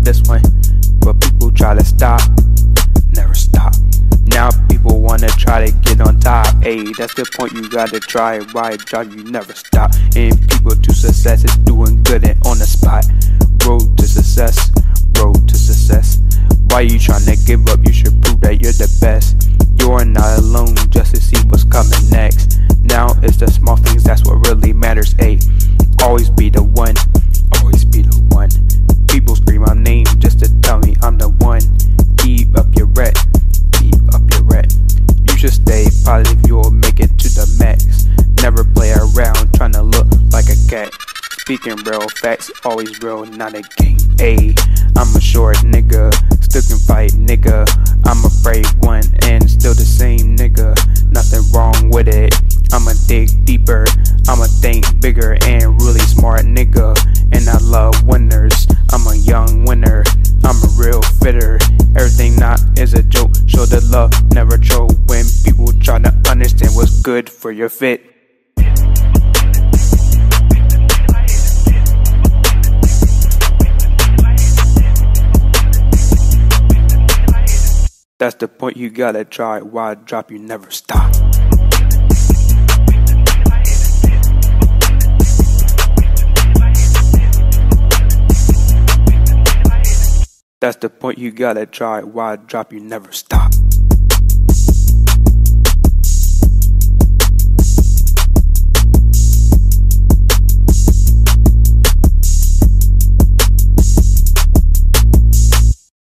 this one, but people try to stop, never stop. Now people wanna try to get on top. Ayy, that's the point, you gotta try it. Why drive, you never stop. And people to success is doing good and on the spot. Road to success, road to success. Why you tryna give up? You should prove that you're the best. You're not alone just to see what's coming next. Now it's the small things, that's what really matters. Ayy, always be the one, always be the one. People scream my name just to tell me I'm the one. Keep up your rep, keep up your rep. You should stay positive, you'll make it to the max. Never play around tryna look like a cat. Speaking real facts, always real, not a game. Ayy, I'm a short nigga, still can fight nigga. I'm a brave one and still the same nigga. Nothing wrong with it, I'ma dig deeper. I'ma think bigger and really smart nigga. And I love winners, I'm a young winner. I'm a real fitter, everything not is a joke. Show the love, never choke. When people try to understand what's good for your fit. That's the point, you gotta try. Why drop, you never stop. That's the point, you gotta try. Why drop, you never stop.